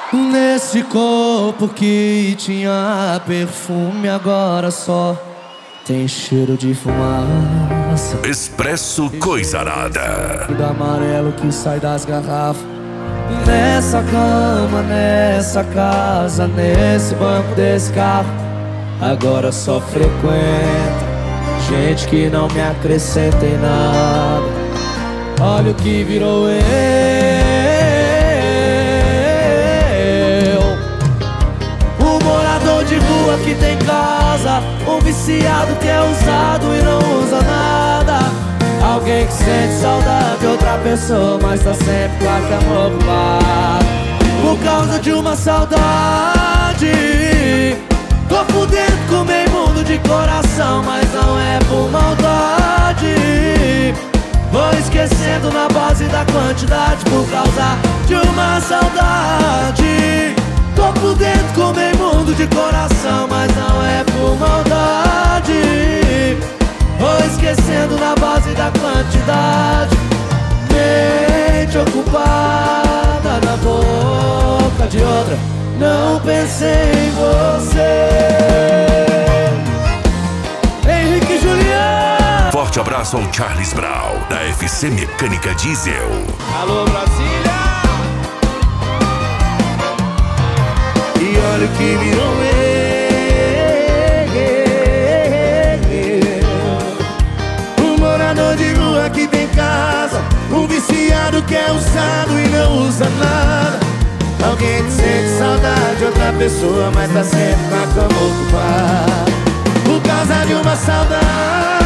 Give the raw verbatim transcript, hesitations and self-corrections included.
Nesse corpo que tinha perfume, agora só tem cheiro de fumaça. Expresso Coisarada. Do amarelo que sai das garrafas. Nessa cama, nessa casa, nesse banco desse carro, agora só frequenta gente que não me acrescenta em nada. Olha o que virou eu, um morador de rua que tem casa, um viciado que é usado e não usa nada. Alguém que sente saudade de outra pessoa, mas tá sempre com a cama ocupada. Por causa de uma saudade, tô fudendo com meio mundo de coração, mas não é por maldade. Vou esquecendo na base da quantidade, por causa de uma saudade. Tô fudendo com meio mundo de coração, mas não é por maldade. Vou esquecendo na base da quantidade. Mente ocupada na boca de outra, não pensei em você. Henrique e Juliano. Forte abraço ao Charles Brown, da F C Mecânica Diesel. Alô, Brasília! E olha o que virou eu, um morador de rua que tem casa, um viciado que é usado e não usa nada. Alguém que sente saudade de outra pessoa, mas tá sempre com a cama ocupada. Por causa de uma saudade,